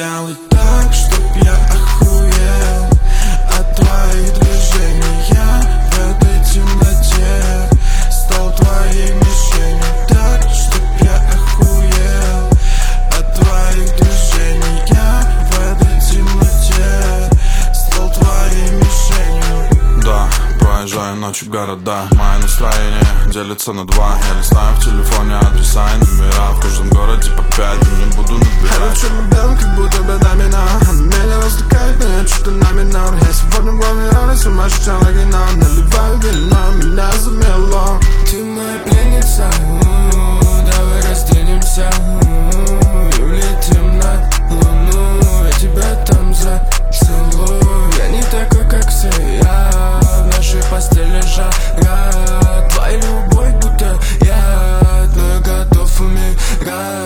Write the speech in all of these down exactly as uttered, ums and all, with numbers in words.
сделай так, чтоб я охуел от твоих движений. Я в этой темноте стал твоей мишенью. Так, чтоб я охуел от твоих движений. Я в этой темноте стал твоей мишенью. Да, проезжаю ночью города. Мое настроение делится на два. Я листаю в телефоне адреса и номера. В каждом городе по пять, но не буду набирать. Я в черно-белом, как будто бы домина. Она меня возникает, но я что-то на минор. Я сегодня главный рано, сумасшедший оригинал. Наливаю вино, меня замело. Ты моя пленница, у-у-у, давай разделимся, у-у-у, и улетим на луну. Я тебя там зацелую. Я не такой, как все, я в нашей постели жара. Твоя любовь будто я, но я готов умирать.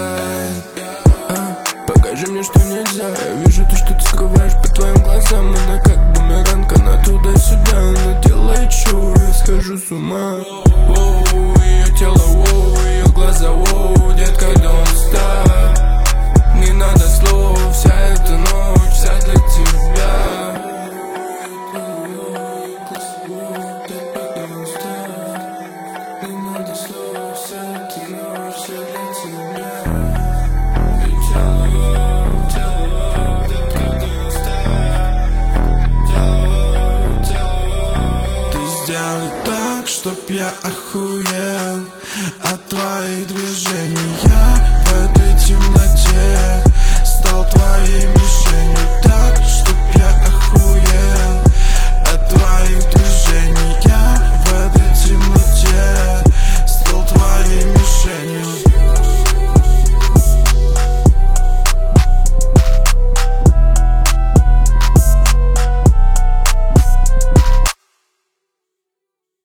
а, Покажи мне, что нельзя. Я вижу то, что ты скрываешь по твоим глазам. Она как бумеранг, она туда-сюда. Она делает шоу, я схожу с ума. Воу, ее тело, воу, ее глаза, воу. Детка, don't stop. Не надо слов, вся эта ночь, вся для тебя. Не надо слов, вся эта ночь, вся для тебя. Ты сделай так, чтоб я охуел